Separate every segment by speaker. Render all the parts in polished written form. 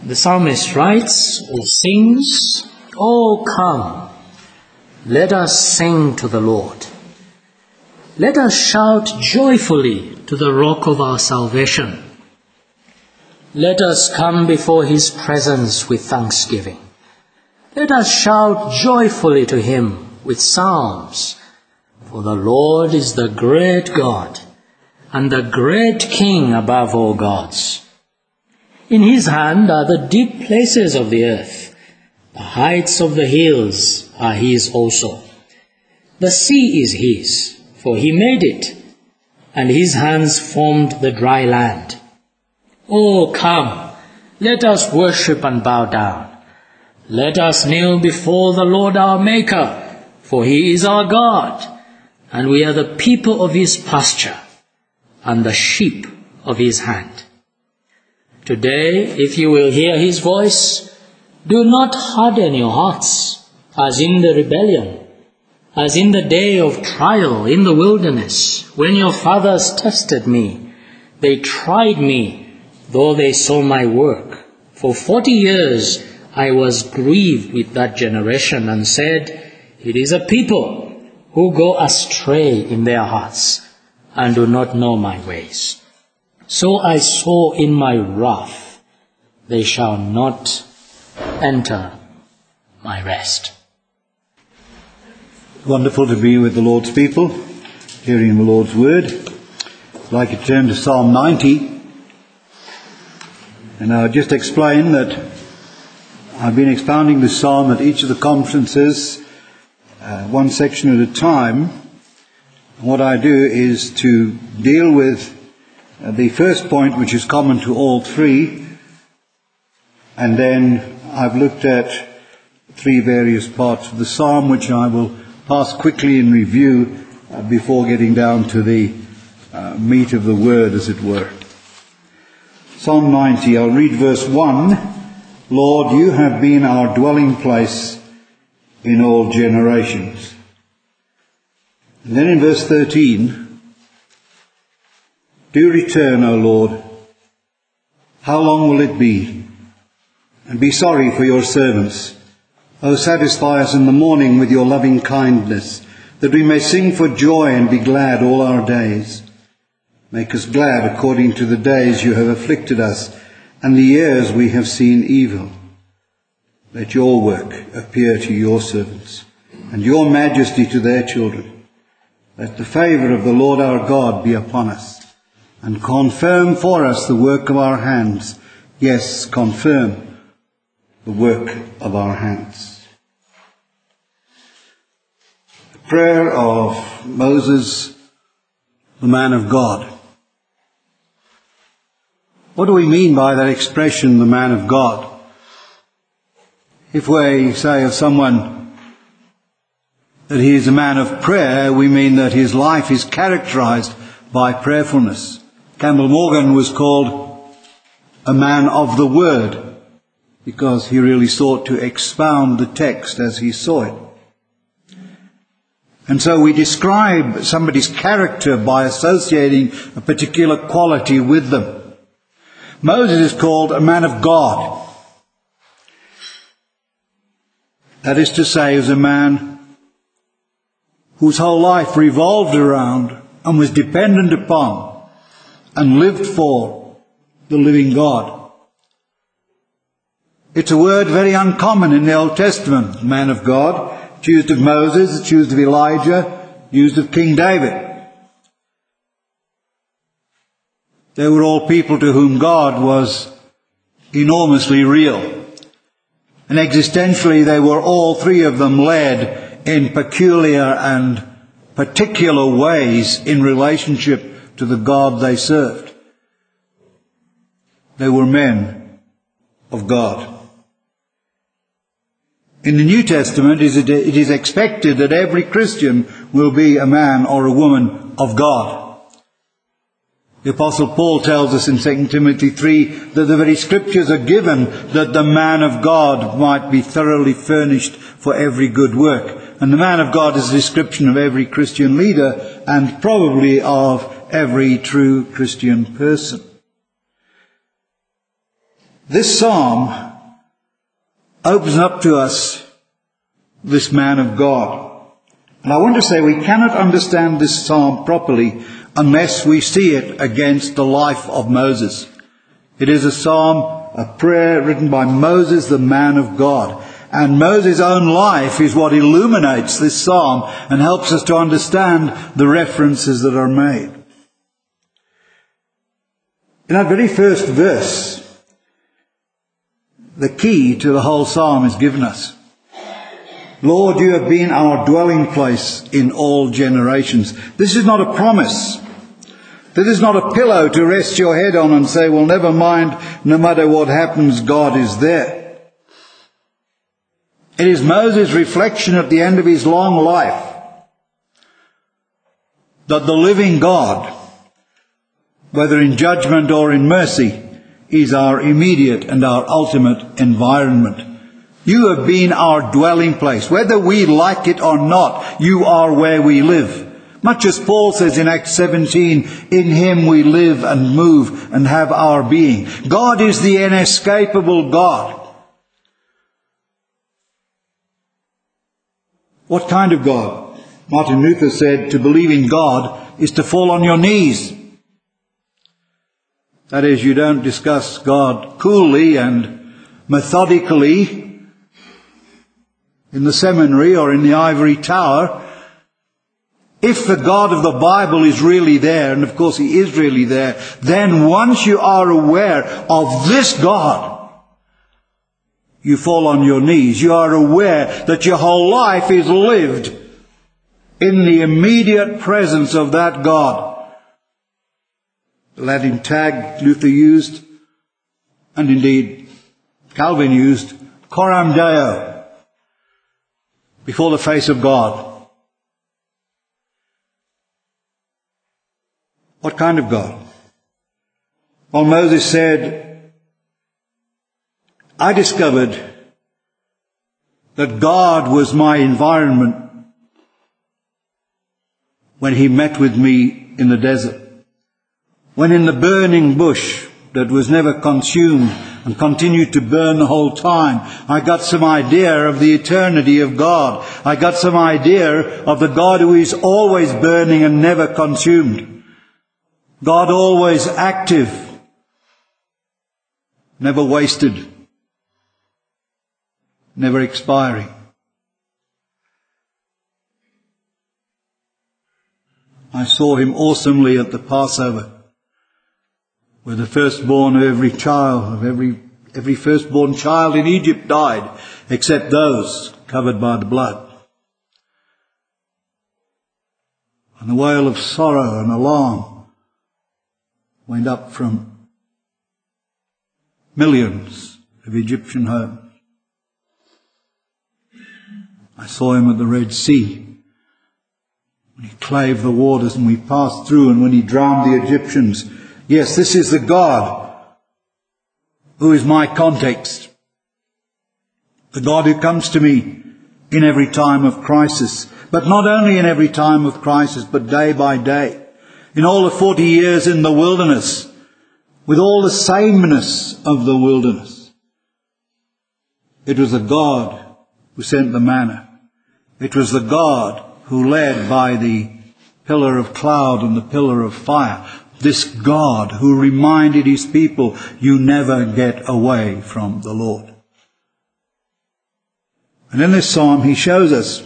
Speaker 1: The psalmist writes or sings, "Oh, come, let us sing to the Lord. Let us shout joyfully to the rock of our salvation. Let us come before his presence with thanksgiving. Let us shout joyfully to him with psalms. For the Lord is the great God and the great King above all gods. In his hand are the deep places of the earth. The heights of the hills are his also. The sea is his, for he made it, and his hands formed the dry land. Oh, come, let us worship and bow down. Let us kneel before the Lord our Maker, for he is our God, and we are the people of his pasture, and the sheep of his hand. Today, if you will hear his voice, do not harden your hearts, as in the rebellion, as in the day of trial in the wilderness, when your fathers tested me. They tried me, though they saw my work. For 40 years I was grieved with that generation and said, it is a people who go astray in their hearts and do not know my ways. So I swore in my wrath, they shall not enter my rest."
Speaker 2: Wonderful to be with the Lord's people, hearing the Lord's word. I'd like to turn to Psalm 90. And I'll just explain that I've been expounding this psalm at each of the conferences, one section at a time. What I do is to deal with the first point, which is common to all three, and then I've looked at three various parts of the psalm, which I will pass quickly in review before getting down to the meat of the word, as it were. Psalm 90, I'll read verse 1. "Lord, you have been our dwelling place in all generations." And then in verse 13, "Do return, O Lord. How long will it be? And be sorry for your servants. O satisfy us in the morning with your loving kindness, that we may sing for joy and be glad all our days. Make us glad according to the days you have afflicted us, and the years we have seen evil. Let your work appear to your servants, and your majesty to their children. Let the favour of the Lord our God be upon us, and confirm for us the work of our hands. Yes, confirm the work of our hands." The prayer of Moses, the man of God. What do we mean by that expression, the man of God? If we say of someone that he is a man of prayer, we mean that his life is characterized by prayerfulness. Campbell Morgan was called a man of the word because he really sought to expound the text as he saw it. And so we describe somebody's character by associating a particular quality with them. Moses is called a man of God. That is to say, is a man whose whole life revolved around and was dependent upon and lived for the living God. It's a word very uncommon in the Old Testament, man of God. It's used of Moses, it's used of Elijah, used of King David. They were all people to whom God was enormously real. And existentially, they were all three of them led in peculiar and particular ways in relationship to the God they served. They were men of God. In the New Testament, it is expected that every Christian will be a man or a woman of God. The Apostle Paul tells us in 2 Timothy 3 that the very Scriptures are given that the man of God might be thoroughly furnished for every good work. And the man of God is a description of every Christian leader and probably of every true Christian person. This psalm opens up to us this man of God. And I want to say we cannot understand this psalm properly unless we see it against the life of Moses. It is a psalm, a prayer written by Moses, the man of God. And Moses' own life is what illuminates this psalm and helps us to understand the references that are made. In that very first verse, the key to the whole psalm is given us. Lord, you have been our dwelling place in all generations. This is not a promise. This is not a pillow to rest your head on and say, well, never mind, no matter what happens, God is there. It is Moses' reflection at the end of his long life that the living God, whether in judgment or in mercy, is our immediate and our ultimate environment. You have been our dwelling place. Whether we like it or not, you are where we live. Much as Paul says in Acts 17, in him we live and move and have our being. God is the inescapable God. What kind of God? Martin Luther said, to believe in God is to fall on your knees. That is, you don't discuss God coolly and methodically in the seminary or in the ivory tower. If the God of the Bible is really there, and of course he is really there, then once you are aware of this God, you fall on your knees. You are aware that your whole life is lived in the immediate presence of that God. The Latin tag Luther used, and indeed Calvin used, coram Deo, before the face of God. What kind of God? Well, Moses said, I discovered that God was my environment when he met with me in the desert. When in the burning bush that was never consumed and continued to burn the whole time, I got some idea of the eternity of God. I got some idea of the God who is always burning and never consumed. God always active, never wasted, never expiring. I saw him awesomely at the Passover, where the firstborn of every child, every firstborn child in Egypt died, except those covered by the blood. And the wail of sorrow and alarm went up from millions of Egyptian homes. I saw him at the Red Sea, when he clave the waters and we passed through, and when he drowned the Egyptians. Yes, this is the God who is my context. The God who comes to me in every time of crisis. But not only in every time of crisis, but day by day. In all the 40 years in the wilderness, with all the sameness of the wilderness. It was the God who sent the manna. It was the God who led by the pillar of cloud and the pillar of fire. This God who reminded his people, you never get away from the Lord. And in this psalm he shows us,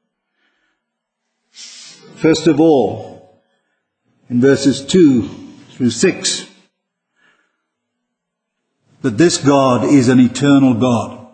Speaker 2: first of all, in verses 2 through 6, that this God is an eternal God.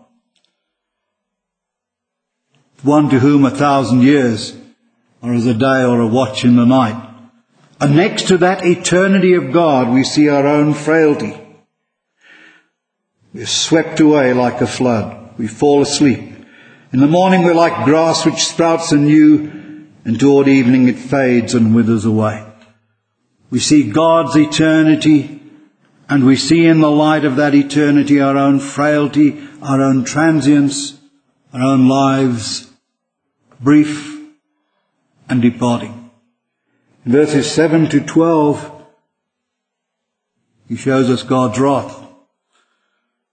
Speaker 2: One to whom 1,000 years are as a day or a watch in the night. And next to that eternity of God, we see our own frailty. We're swept away like a flood. We fall asleep. In the morning we're like grass which sprouts anew, and toward evening it fades and withers away. We see God's eternity, and we see in the light of that eternity our own frailty, our own transience, our own lives, brief and departing. In verses 7 to 12, he shows us God's wrath.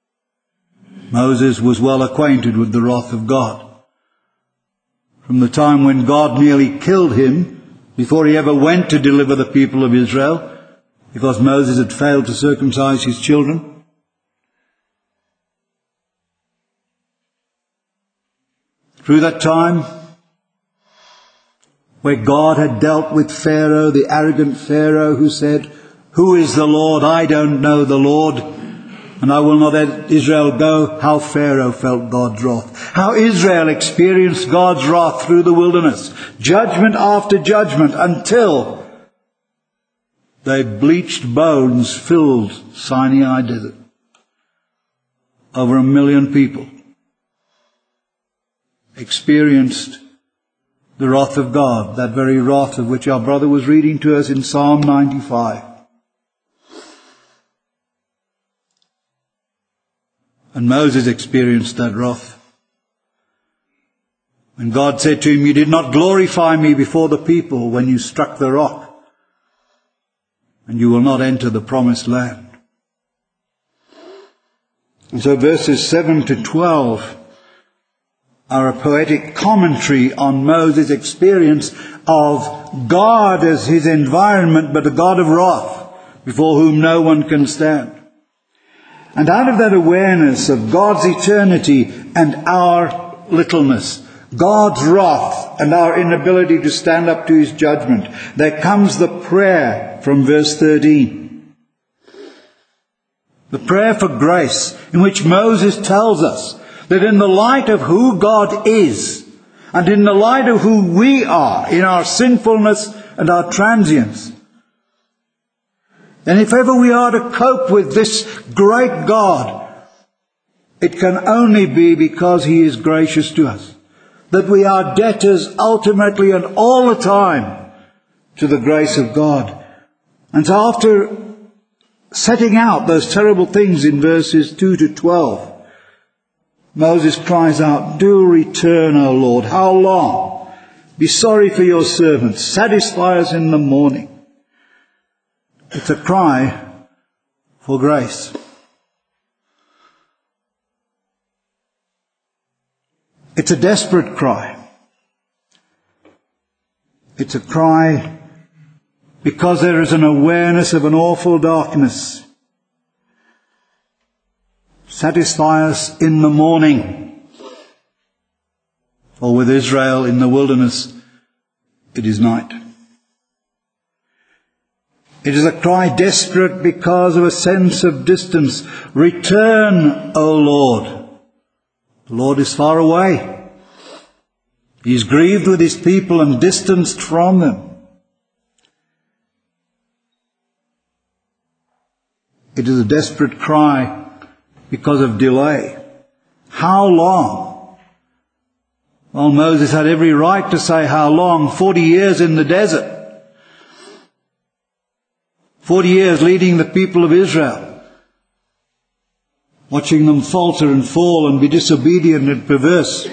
Speaker 2: Moses was well acquainted with the wrath of God. From the time when God nearly killed him before he ever went to deliver the people of Israel, because Moses had failed to circumcise his children. Through that time, where God had dealt with Pharaoh, the arrogant Pharaoh who said, "Who is the Lord? I don't know the Lord, and I will not let Israel go," how Pharaoh felt God's wrath. How Israel experienced God's wrath through the wilderness, judgment after judgment, until their bleached bones filled Sinai desert. Over 1 million people experienced the wrath of God, that very wrath of which our brother was reading to us in Psalm 95. And Moses experienced that wrath. When God said to him, "You did not glorify me before the people when you struck the rock, and you will not enter the promised land." And so verses 7 to 12 are a poetic commentary on Moses' experience of God as his environment, but a God of wrath, before whom no one can stand. And out of that awareness of God's eternity and our littleness, God's wrath and our inability to stand up to his judgment, there comes the prayer from verse 13. The prayer for grace, in which Moses tells us that in the light of who God is, and in the light of who we are, in our sinfulness and our transience, and if ever we are to cope with this great God, it can only be because he is gracious to us, that we are debtors ultimately and all the time to the grace of God. And so after setting out those terrible things in verses 2 to 12, Moses cries out, "Do return, O Lord. How long? Be sorry for your servants. Satisfy us in the morning." It's a cry for grace. It's a desperate cry. It's a cry because there is an awareness of an awful darkness. Satisfy us in the morning. For with Israel in the wilderness, it is night. It is a cry desperate because of a sense of distance. Return, O Lord. The Lord is far away. He is grieved with his people and distanced from them. It is a desperate cry because of delay. How long? Well, Moses had every right to say how long. 40 years in the desert. 40 years leading the people of Israel, watching them falter and fall and be disobedient and perverse.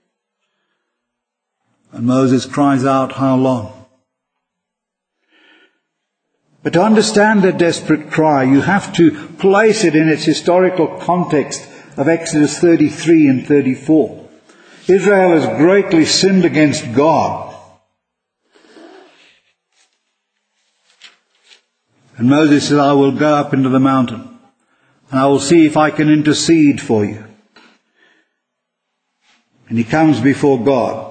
Speaker 2: And Moses cries out, "How long?" But to understand the desperate cry, you have to place it in its historical context of Exodus 33 and 34. Israel has greatly sinned against God. And Moses said, "I will go up into the mountain, and I will see if I can intercede for you." And he comes before God.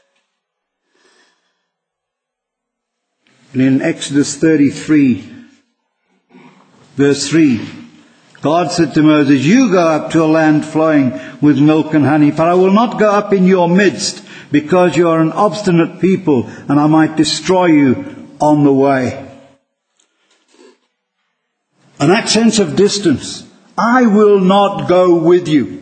Speaker 2: And in Exodus 33, verse 3, God said to Moses, "You go up to a land flowing with milk and honey, but I will not go up in your midst, because you are an obstinate people, and I might destroy you on the way." And that sense of distance, I will not go with you.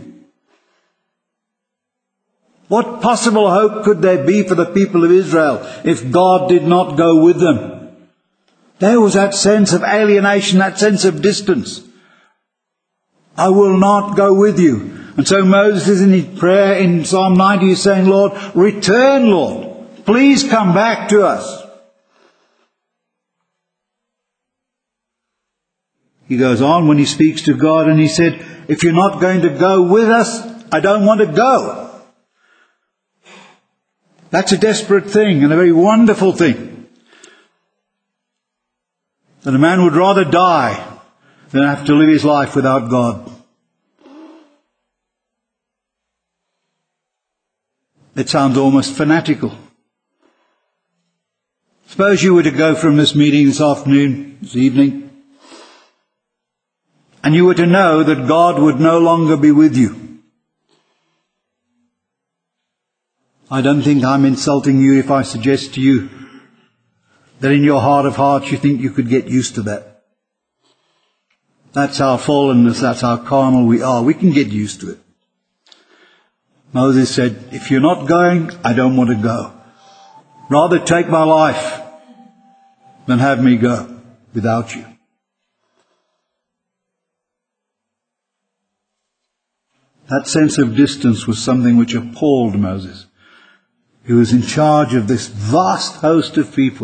Speaker 2: What possible hope could there be for the people of Israel if God did not go with them? There was that sense of alienation, that sense of distance. I will not go with you. And so Moses in his prayer in Psalm 90 is saying, "Lord, return, Lord. Please come back to us." He goes on when he speaks to God and he said, if you're not going to go with us, I don't want to go. That's a desperate thing and a very wonderful thing. That a man would rather die than have to live his life without God. It sounds almost fanatical. Suppose you were to go from this meeting this afternoon, this evening, and you were to know that God would no longer be with you. I don't think I'm insulting you if I suggest to you that in your heart of hearts you think you could get used to that. That's our fallenness, that's how carnal we are. We can get used to it. Moses said, if you're not going, I don't want to go. Rather take my life than have me go without you. That sense of distance was something which appalled Moses. He was in charge of this vast host of people.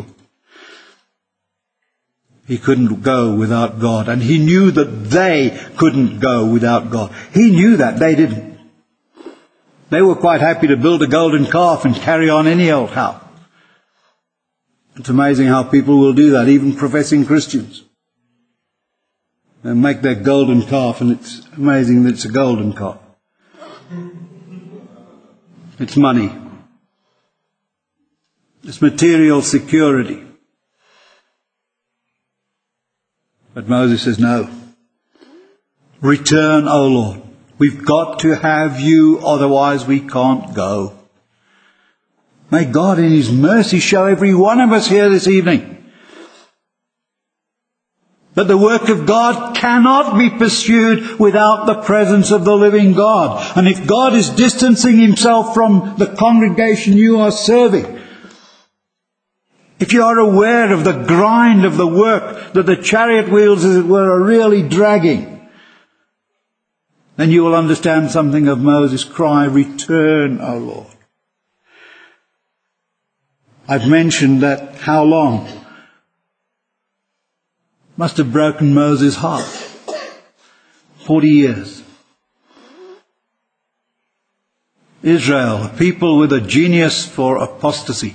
Speaker 2: He couldn't go without God, and he knew that they couldn't go without God. He knew that, they didn't. They were quite happy to build a golden calf and carry on any old how. It's amazing how people will do that, even professing Christians. They make their golden calf, and it's amazing that it's a golden calf. It's money. It's material security. But Moses says, no. Return, O Lord. We've got to have you, otherwise we can't go. May God in His mercy show every one of us here this evening that the work of God cannot be pursued without the presence of the living God. And if God is distancing Himself from the congregation you are serving, if you are aware of the grind of the work that the chariot wheels, as it were, are really dragging, then you will understand something of Moses' cry, return, O Lord. I've mentioned that how long must have broken Moses' heart. 40 years. Israel, a people with a genius for apostasy.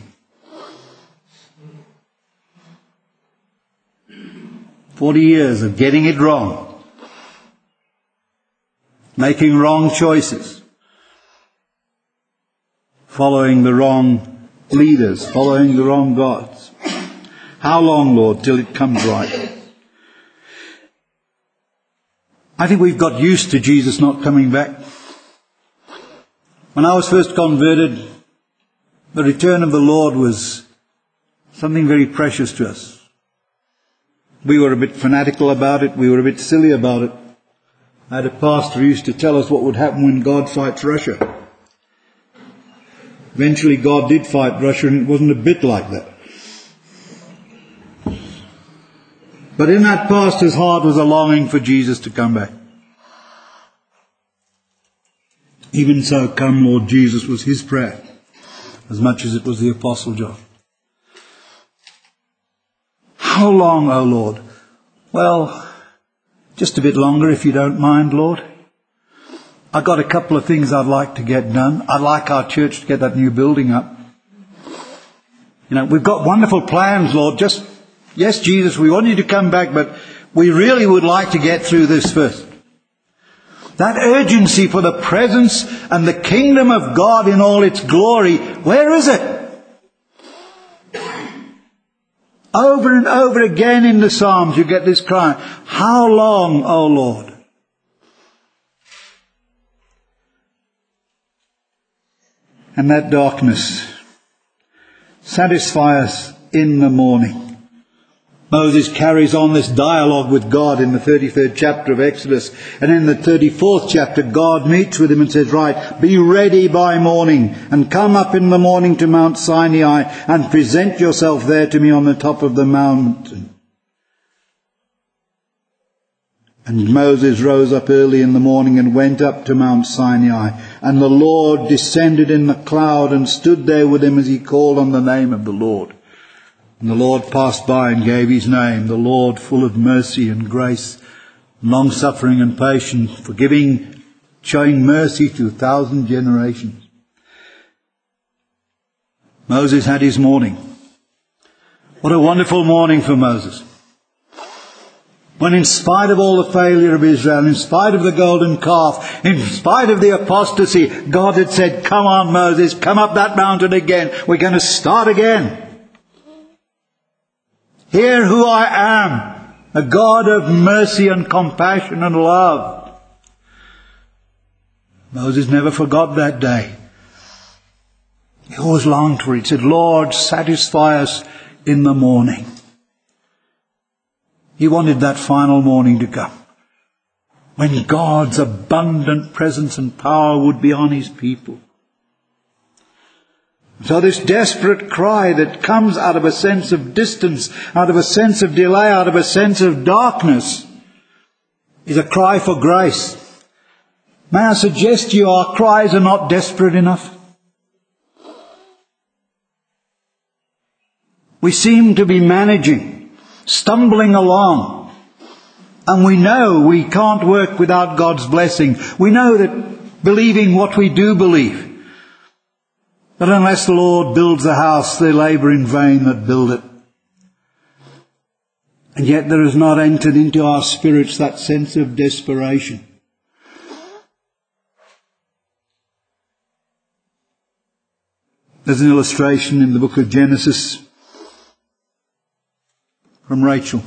Speaker 2: 40 years of getting it wrong. Making wrong choices. Following the wrong leaders. Following the wrong gods. How long, Lord, till it comes right? I think we've got used to Jesus not coming back. When I was first converted, the return of the Lord was something very precious to us. We were a bit fanatical about it. We were a bit silly about it. I had a pastor who used to tell us what would happen when God fights Russia. Eventually God did fight Russia, and it wasn't a bit like that. But in that pastor's heart was a longing for Jesus to come back. Even so, come Lord Jesus was his prayer, as much as it was the Apostle John. How long, O Lord? Well, just a bit longer if you don't mind, Lord. I've got a couple of things I'd like to get done. I'd like our church to get that new building up. You know, we've got wonderful plans, Lord. Yes, Jesus, we want you to come back, but we really would like to get through this first. That urgency for the presence and the kingdom of God in all its glory, where is it? Over and over again in the Psalms you get this cry, how long, O Lord? And that darkness, satisfy us in the morning. Moses carries on this dialogue with God in the 33rd chapter of Exodus. And in the 34th chapter, God meets with him and says, right, be ready by morning and come up in the morning to Mount Sinai and present yourself there to me on the top of the mountain. And Moses rose up early in the morning and went up to Mount Sinai. And the Lord descended in the cloud and stood there with him as he called on the name of the Lord. And the Lord passed by and gave his name, the Lord full of mercy and grace, long-suffering and patient, forgiving, showing mercy to 1,000 generations. Moses had his morning. What a wonderful morning for Moses. When in spite of all the failure of Israel, in spite of the golden calf, in spite of the apostasy, God had said, come on Moses, come up that mountain again. We're going to start again. Hear who I am, a God of mercy and compassion and love. Moses never forgot that day. He always longed for it. He said, Lord, satisfy us in the morning. He wanted that final morning to come, when God's abundant presence and power would be on his people. So this desperate cry that comes out of a sense of distance, out of a sense of delay, out of a sense of darkness, is a cry for grace. May I suggest to you, our cries are not desperate enough. We seem to be managing, stumbling along, and we know we can't work without God's blessing. We know that believing what we do believe, that unless the Lord builds the house, they labour in vain that build it. And yet there has not entered into our spirits that sense of desperation. There's an illustration in the book of Genesis from Rachel.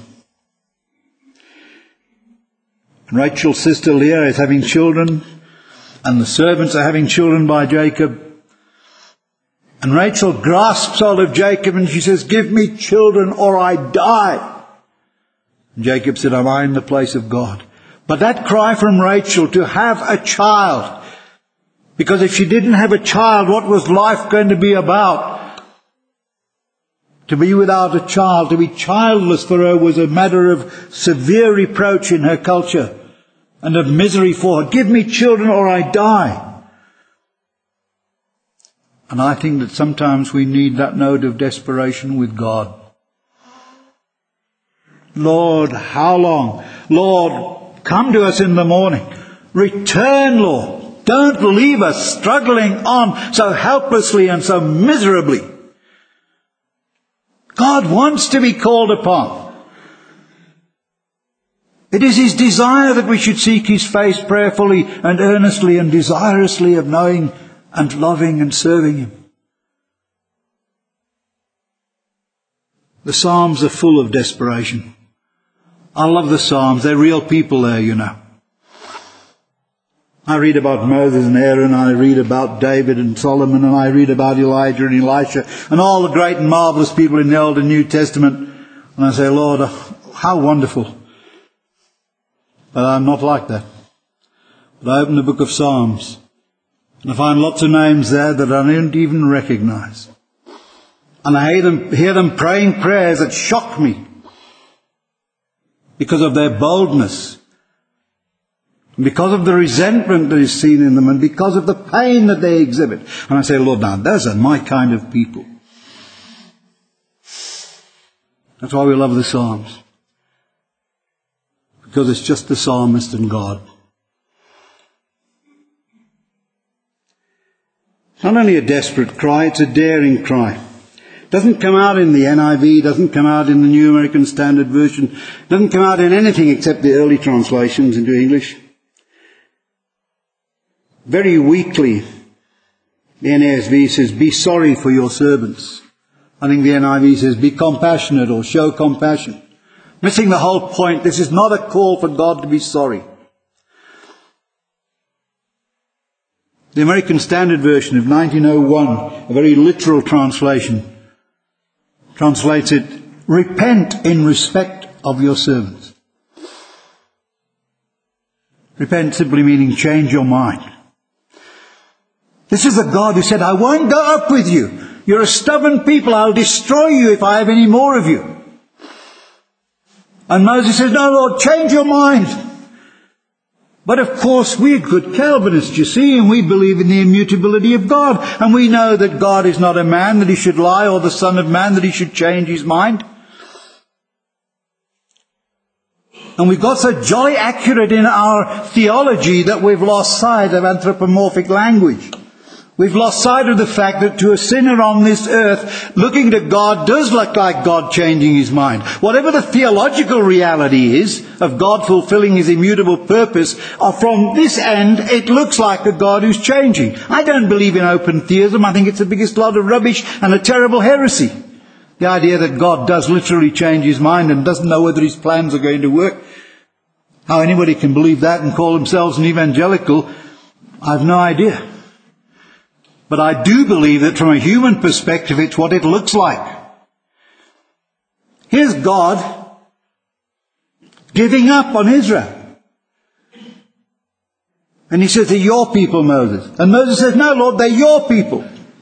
Speaker 2: Rachel's sister Leah is having children, and the servants are having children by Jacob. And Rachel grasps hold of Jacob and she says, give me children or I die. And Jacob said, am I in the place of God? But that cry from Rachel to have a child, because if she didn't have a child, what was life going to be about? To be without a child, to be childless for her was a matter of severe reproach in her culture and of misery for her. Give me children or I die. And I think that sometimes we need that note of desperation with God. Lord, how long? Lord, come to us in the morning. Return, Lord. Don't leave us struggling on so helplessly and so miserably. God wants to be called upon. It is his desire that we should seek his face prayerfully and earnestly and desirously of knowing and loving and serving him. The Psalms are full of desperation. I love the Psalms. They're real people there, you know. I read about Moses and Aaron, I read about David and Solomon, and I read about Elijah and Elisha, and all the great and marvellous people in the Old and New Testament. And I say, Lord, how wonderful. But I'm not like that. But I open the book of Psalms, and I find lots of names there that I don't even recognize. And I hear them praying prayers that shock me because of their boldness, because of the resentment that is seen in them, and because of the pain that they exhibit. And I say, Lord, now, those are my kind of people. That's why we love the Psalms. Because it's just the psalmist and God. It's not only a desperate cry, it's a daring cry. It doesn't come out in the NIV, doesn't come out in the New American Standard Version, doesn't come out in anything except the early translations into English. Very weakly, the NASV says, be sorry for your servants. I think the NIV says, be compassionate or show compassion. Missing the whole point. This is not a call for God to be sorry. The American Standard Version of 1901, a very literal translation, translates it, repent in respect of your servants. Repent simply meaning change your mind. This is the God who said, I won't go up with you. You're a stubborn people. I'll destroy you if I have any more of you. And Moses says, no, Lord, change your mind. But of course, we're good Calvinists, you see, and we believe in the immutability of God. And we know that God is not a man that he should lie, or the Son of Man that he should change his mind. And we've got so jolly accurate in our theology that we've lost sight of anthropomorphic language. We've lost sight of the fact that to a sinner on this earth, looking to God does look like God changing his mind. Whatever the theological reality is of God fulfilling his immutable purpose, from this end, it looks like a God who's changing. I don't believe in open theism. I think it's the biggest lot of rubbish and a terrible heresy. The idea that God does literally change his mind and doesn't know whether his plans are going to work. How anybody can believe that and call themselves an evangelical, I've no idea. But I do believe that from a human perspective, it's what it looks like. Here's God giving up on Israel. And he says, they're your people, Moses. And Moses says, no, Lord, they're your people.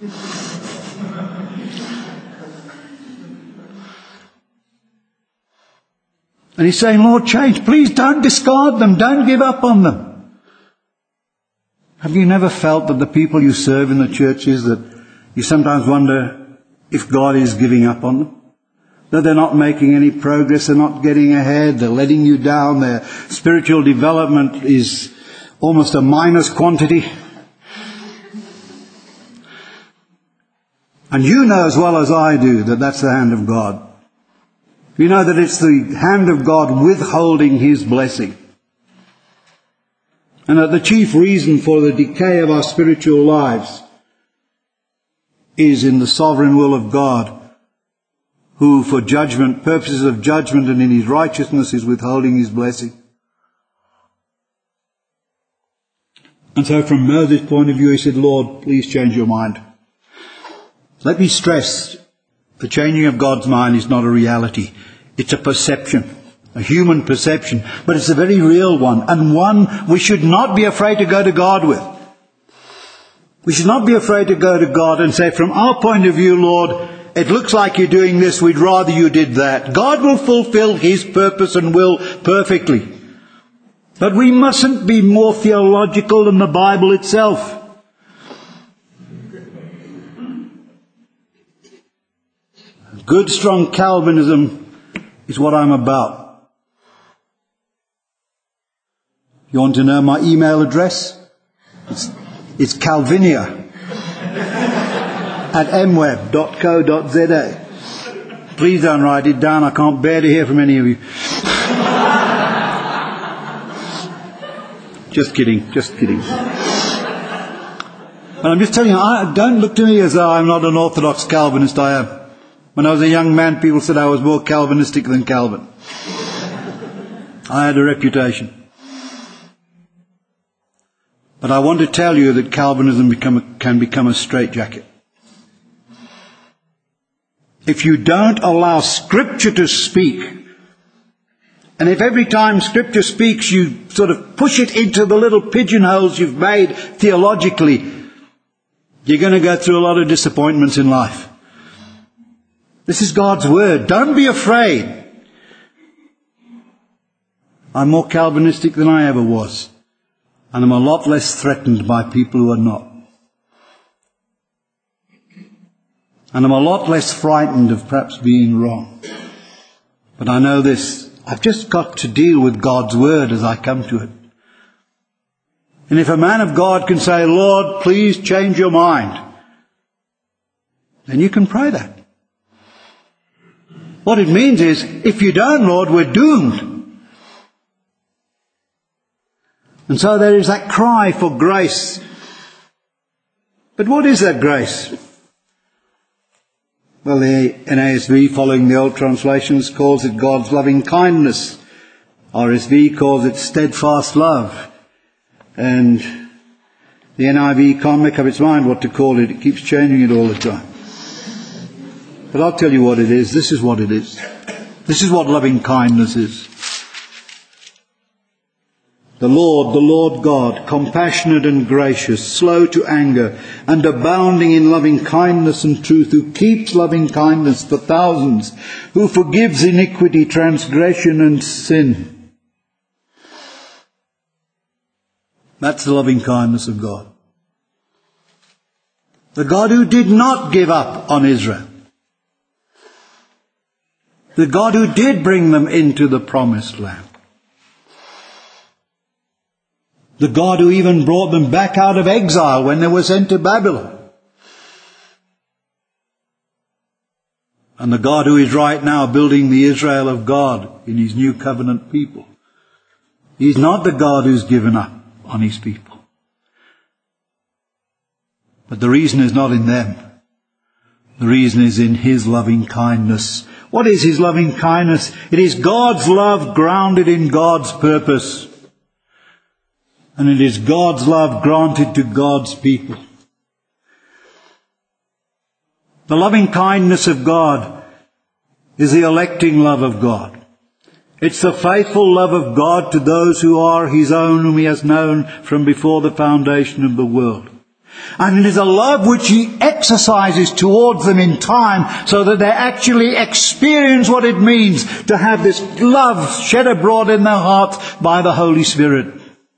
Speaker 2: And he's saying, Lord, change. Please don't discard them. Don't give up on them. Have you never felt that the people you serve in the churches, that you sometimes wonder if God is giving up on them? That they're not making any progress, they're not getting ahead, they're letting you down, their spiritual development is almost a minus quantity. And you know as well as I do that that's the hand of God. You know that it's the hand of God withholding his blessing. And that the chief reason for the decay of our spiritual lives is in the sovereign will of God, who for judgment, purposes of judgment and in his righteousness is withholding his blessing. And so from Moses' point of view, he said, Lord, please change your mind. Let me stress, the changing of God's mind is not a reality. It's a perception. A human perception, but it's a very real one, and one we should not be afraid to go to God with. We should not be afraid to go to God and say, from our point of view, Lord, it looks like you're doing this, we'd rather you did that. God will fulfill his purpose and will perfectly. But we mustn't be more theological than the Bible itself. Good, strong Calvinism is what I'm about. You want to know my email address? It's calvinia at mweb.co.za. Please don't write it down. I can't bear to hear from any of you. Just kidding, just kidding. And I'm just telling you, don't look to me as though I'm not an orthodox Calvinist. I am. When I was a young man, people said I was more Calvinistic than Calvin. I had a reputation. But I want to tell you that Calvinism can become a straitjacket. If you don't allow Scripture to speak, and if every time Scripture speaks you sort of push it into the little pigeonholes you've made theologically, you're going to go through a lot of disappointments in life. This is God's Word. Don't be afraid. I'm more Calvinistic than I ever was. And I'm a lot less threatened by people who are not. And I'm a lot less frightened of perhaps being wrong. But I know this. I've just got to deal with God's Word as I come to it. And if a man of God can say, Lord, please change your mind, then you can pray that. What it means is, if you don't, Lord, we're doomed. And so there is that cry for grace. But what is that grace? Well, the NASB, following the old translations, calls it God's loving kindness. RSV calls it steadfast love. And the NIV can't make up its mind what to call it. It keeps changing it all the time. But I'll tell you what it is. This is what it is. This is what loving kindness is. The Lord God, compassionate and gracious, slow to anger, and abounding in loving kindness and truth, who keeps loving kindness for thousands, who forgives iniquity, transgression and sin. That's the loving kindness of God. The God who did not give up on Israel. The God who did bring them into the promised land. The God who even brought them back out of exile when they were sent to Babylon. And the God who is right now building the Israel of God in his new covenant people. He's not the God who's given up on his people. But the reason is not in them. The reason is in his loving kindness. What is his loving kindness? It is God's love grounded in God's purpose. And it is God's love granted to God's people. The loving kindness of God is the electing love of God. It's the faithful love of God to those who are his own, whom he has known from before the foundation of the world. And it is a love which he exercises towards them in time so that they actually experience what it means to have this love shed abroad in their hearts by the Holy Spirit.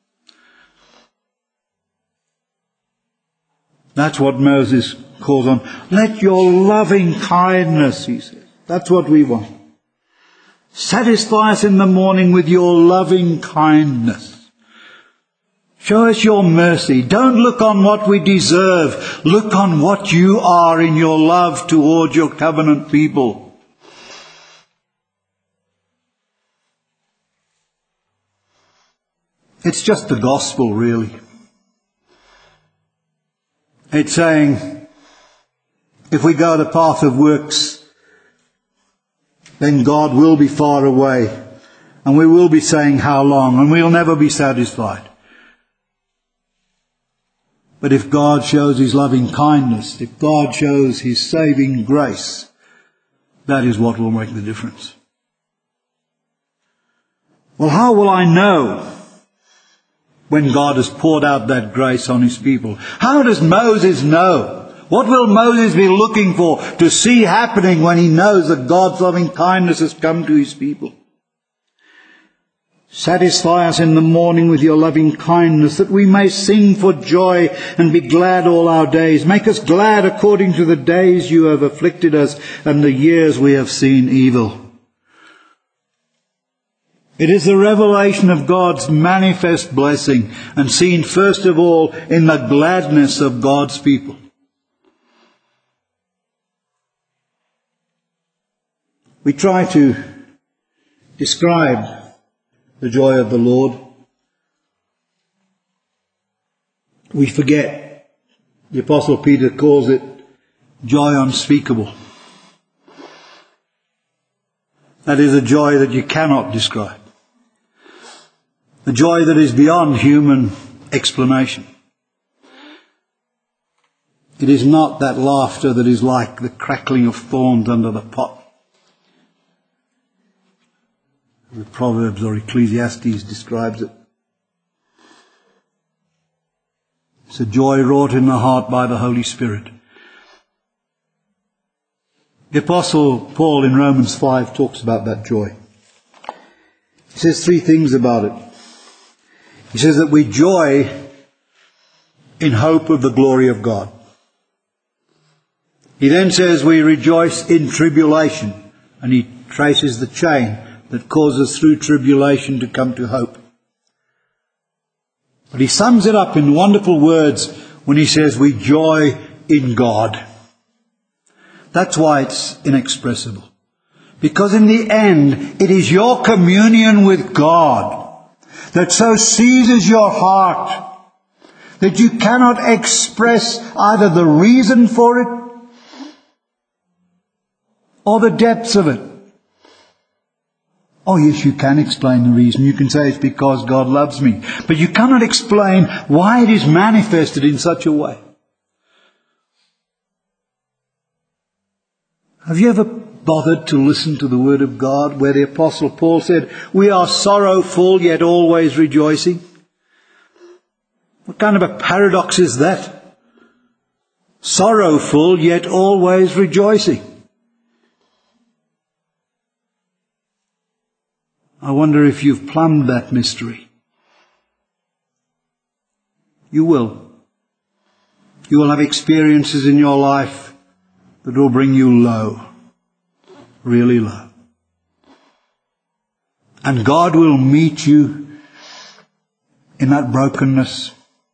Speaker 2: That's what Moses calls on. Let your loving kindness, he says. That's what we want. Satisfy us in the morning with your loving kindness. Show us your mercy. Don't look on what we deserve. Look on what you are in your love towards your covenant people. It's just the gospel, really. It's saying, if we go the path of works, then God will be far away. And we will be saying, how long? And we'll never be satisfied. But if God shows his loving kindness, if God shows his saving grace, that is what will make the difference. Well, how will I know when God has poured out that grace on his people? How does Moses know? What will Moses be looking for to see happening when he knows that God's loving kindness has come to his people? Satisfy us in the morning with your loving kindness, that we may sing for joy and be glad all our days. Make us glad according to the days you have afflicted us and the years we have seen evil. It is the revelation of God's manifest blessing, and seen first of all in the gladness of God's people. We try to describe the joy of the Lord. We forget. The Apostle Peter calls it joy unspeakable. That is a joy that you cannot describe. A joy that is beyond human explanation. It is not that laughter that is like the crackling of thorns under the pot. The Proverbs or Ecclesiastes describes it. It's a joy wrought in the heart by the Holy Spirit. The Apostle Paul in Romans 5 talks about that joy. He says three things about it. He says that we joy in hope of the glory of God. He then says we rejoice in tribulation, and he traces the chain that causes through tribulation to come to hope. But he sums it up in wonderful words when he says we joy in God. That's why it's inexpressible. Because in the end, it is your communion with God that so seizes your heart that you cannot express either the reason for it or the depths of it. Oh yes, you can explain the reason. You can say it's because God loves me. But you cannot explain why it is manifested in such a way. Have you ever bothered to listen to the Word of God where the Apostle Paul said, we are sorrowful yet always rejoicing? What kind of a paradox is that? Sorrowful yet always rejoicing. I wonder if you've plumbed that mystery. You will. You will have experiences in your life that will bring you low. Really low. And God will meet you in that brokenness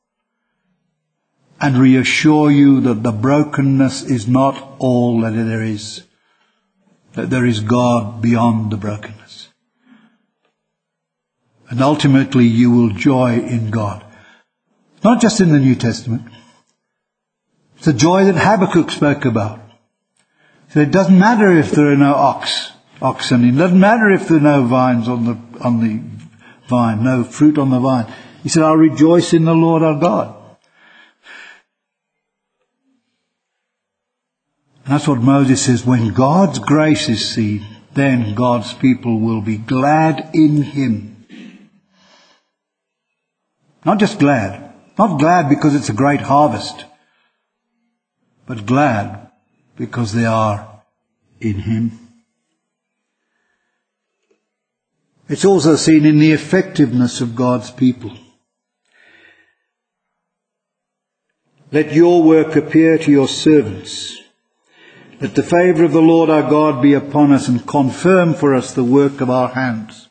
Speaker 2: and reassure you that the brokenness is not all that there is. That there is God beyond the brokenness. And ultimately you will joy in God. Not just in the New Testament. It's the joy that Habakkuk spoke about. So it doesn't matter if there are no oxen. It doesn't matter if there are no vines on the vine, no fruit on the vine. He said, I'll rejoice in the Lord our God. And that's what Moses says, when God's grace is seen, then God's people will be glad in Him. Not just glad. Not glad because it's a great harvest. But glad because they are in Him. It's also seen in the effectiveness of God's people. Let your work appear to your servants. Let the favour of the Lord our God be upon us and confirm for us the work of our hands.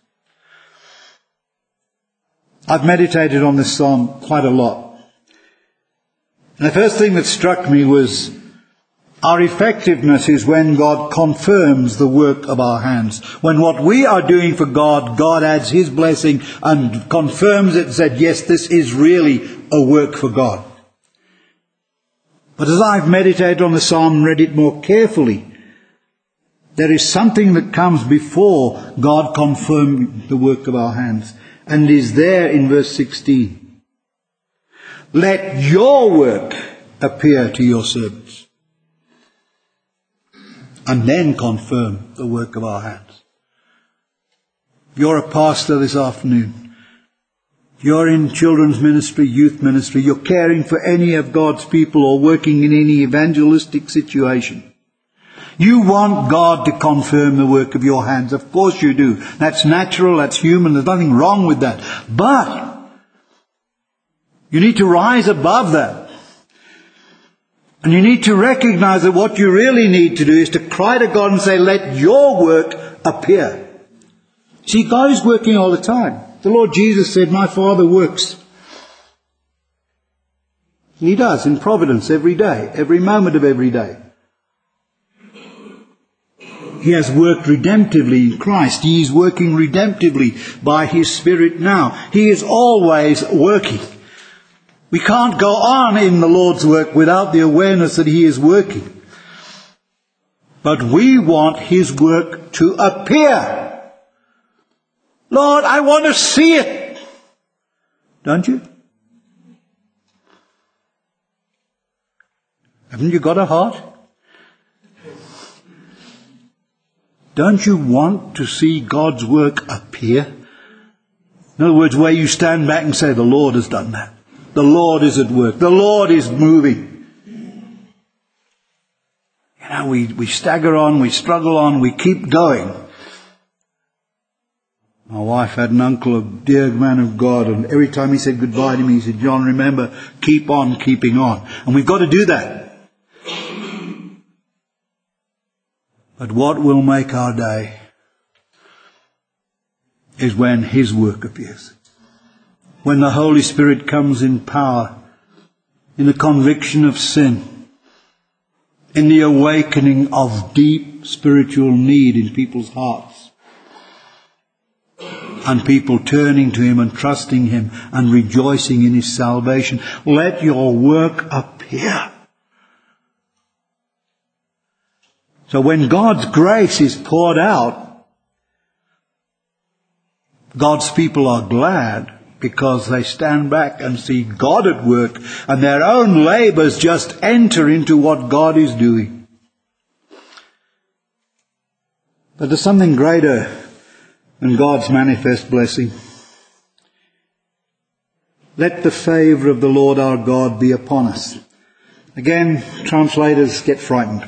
Speaker 2: I've meditated on this psalm quite a lot. And the first thing that struck me was our effectiveness is when God confirms the work of our hands. When what we are doing for God, God adds His blessing and confirms it and said, yes, this is really a work for God. But as I've meditated on the psalm and read it more carefully, there is something that comes before God confirming the work of our hands. And is there in verse 16. Let your work appear to your servants. And then confirm the work of our hands. If you're a pastor this afternoon, if you're in children's ministry, youth ministry, you're caring for any of God's people or working in any evangelistic situation, you want God to confirm the work of your hands. Of course you do. That's natural, that's human, there's nothing wrong with that. But you need to rise above that. And you need to recognize that what you really need to do is to cry to God and say, let your work appear. See, God is working all the time. The Lord Jesus said, my Father works. He does in providence every day, every moment of every day. He has worked redemptively in Christ. He is working redemptively by His Spirit now. He is always working. We can't go on in the Lord's work without the awareness that He is working. But we want His work to appear. Lord, I want to see it. Don't you? Haven't you got a heart? Don't you want to see God's work appear? In other words, where you stand back and say, the Lord has done that. The Lord is at work. The Lord is moving. You know, we stagger on, we struggle on, we keep going. My wife had an uncle, a dear man of God, and every time he said goodbye to me, he said, John, remember, keep on keeping on. And we've got to do that. But what will make our day is when His work appears. When the Holy Spirit comes in power, in the conviction of sin, in the awakening of deep spiritual need in people's hearts, and people turning to Him and trusting Him and rejoicing in His salvation. Let your work appear. So when God's grace is poured out, God's people are glad because they stand back and see God at work and their own labours just enter into what God is doing. But there's something greater than God's manifest blessing. Let the favour of the Lord our God be upon us. Again, translators get frightened.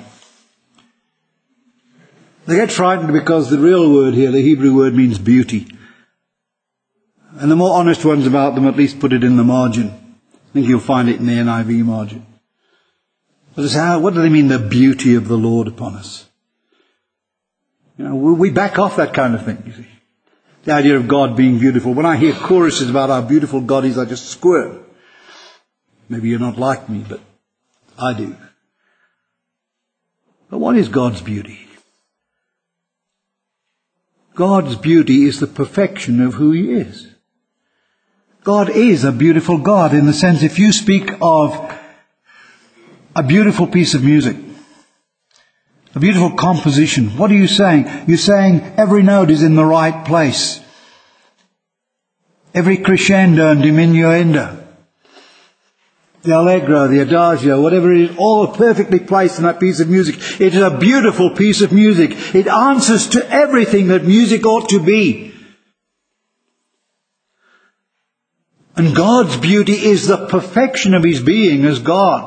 Speaker 2: They get frightened because the real word here, the Hebrew word, means beauty. And the more honest ones about them at least put it in the margin. I think you'll find it in the NIV margin. But it's what do they mean, the beauty of the Lord upon us? You know, we back off that kind of thing, you see. The idea of God being beautiful. When I hear choruses about how beautiful God is, I just squirm. Maybe you're not like me, but I do. But what is God's beauty? God's beauty is the perfection of who He is. God is a beautiful God in the sense, if you speak of a beautiful piece of music, a beautiful composition, what are you saying? You're saying every note is in the right place. Every crescendo and diminuendo, the allegro, the adagio, whatever it is, all perfectly placed in that piece of music. It is a beautiful piece of music. It answers to everything that music ought to be. And God's beauty is the perfection of His being as God.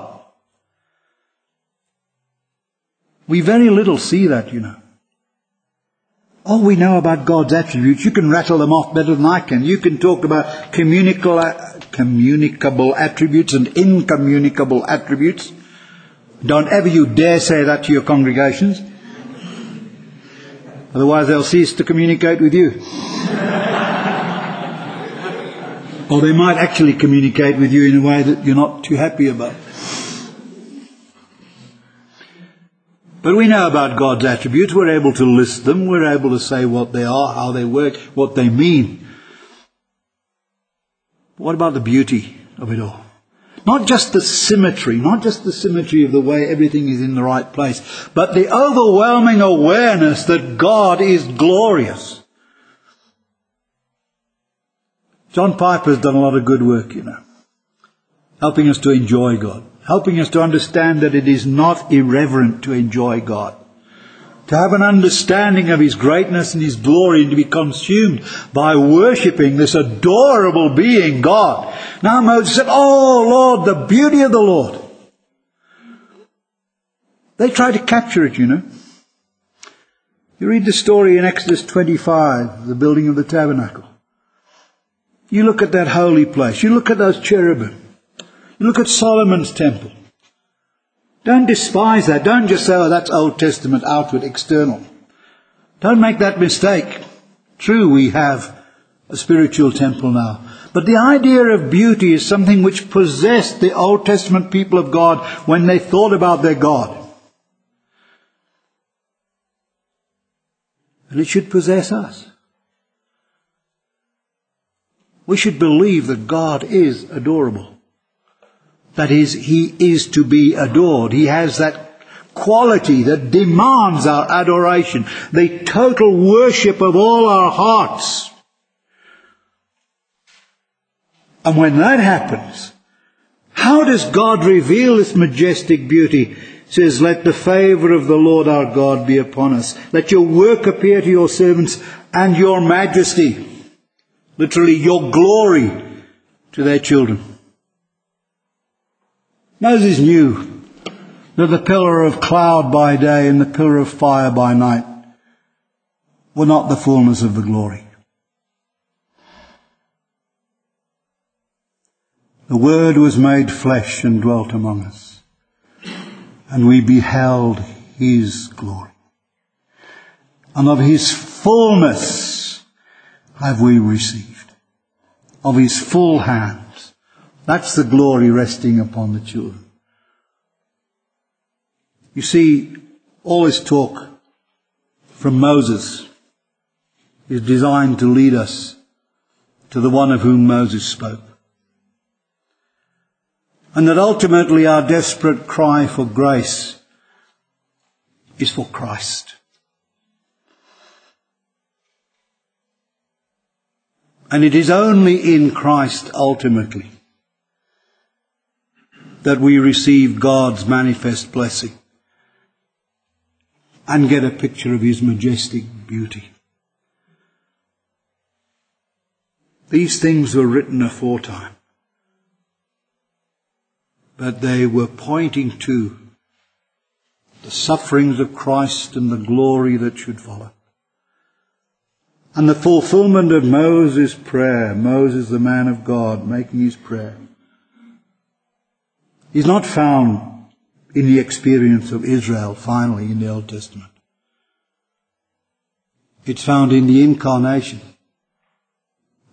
Speaker 2: We very little see that, you know. All we know about God's attributes, you can rattle them off better than I can. You can talk about communicable attributes and incommunicable attributes. Don't ever you dare say that to your congregations. Otherwise they'll cease to communicate with you. Or they might actually communicate with you in a way that you're not too happy about. But we know about God's attributes. We're able to list them. We're able to say what they are, how they work, what they mean. What about the beauty of it all? Not just the symmetry, not just the symmetry of the way everything is in the right place, but the overwhelming awareness that God is glorious. John Piper's done a lot of good work, you know, helping us to enjoy God, helping us to understand that it is not irreverent to enjoy God, to have an understanding of His greatness and His glory, and to be consumed by worshipping this adorable being, God. Now Moses said, "Oh Lord, the beauty of the Lord." They tried to capture it, you know. You read the story in Exodus 25, the building of the tabernacle. You look at that holy place. You look at those cherubim. You look at Solomon's temple. Don't despise that. Don't just say, "Oh, that's Old Testament, outward, external." Don't make that mistake. True, we have a spiritual temple now. But the idea of beauty is something which possessed the Old Testament people of God when they thought about their God. And it should possess us. We should believe that God is adorable. That is, He is to be adored. He has that quality that demands our adoration, the total worship of all our hearts. And when that happens, how does God reveal this majestic beauty? It says, "Let the favour of the Lord our God be upon us. Let your work appear to your servants, and your majesty," literally your glory, "to their children." Moses knew that the pillar of cloud by day and the pillar of fire by night were not the fullness of the glory. The Word was made flesh and dwelt among us, and we beheld His glory. And of His fullness have we received, of His full hands. That's the glory resting upon the children. You see, all this talk from Moses is designed to lead us to the one of whom Moses spoke. And that ultimately our desperate cry for grace is for Christ. And it is only in Christ ultimately that we receive God's manifest blessing and get a picture of His majestic beauty. These things were written aforetime, but they were pointing to the sufferings of Christ and the glory that should follow. And the fulfillment of Moses' prayer, Moses the man of God making his prayer, is not found in the experience of Israel finally in the Old Testament. It's found in the incarnation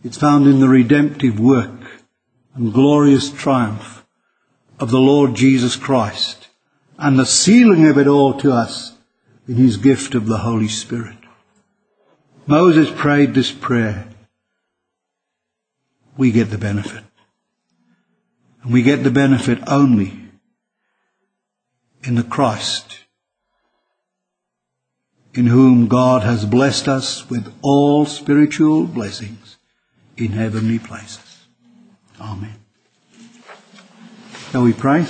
Speaker 2: It's found in the redemptive work and glorious triumph of the Lord Jesus Christ, and the sealing of it all to us in his gift of the Holy Spirit. Moses prayed this prayer. We get the benefit. And we get the benefit only in the Christ, in whom God has blessed us with all spiritual blessings in heavenly places. Amen. Shall we pray?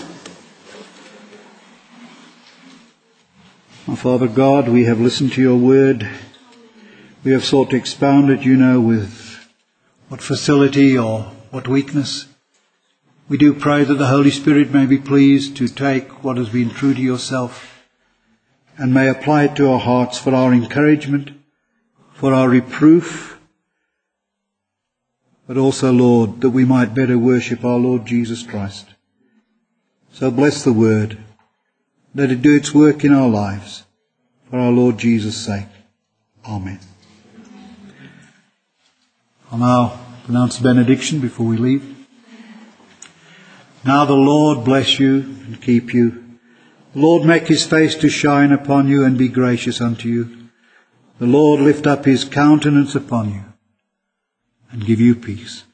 Speaker 2: Our Father God, we have listened to your word. We have sought to expound it, with what facility or what weakness. We do pray that the Holy Spirit may be pleased to take what has been true to yourself and may apply it to our hearts for our encouragement, for our reproof, but also, Lord, that we might better worship our Lord Jesus Christ. So bless the word. Let it do its work in our lives, for our Lord Jesus' sake. Amen. I'll now pronounce the benediction before we leave. Now the Lord bless you and keep you. The Lord make his face to shine upon you and be gracious unto you. The Lord lift up his countenance upon you and give you peace.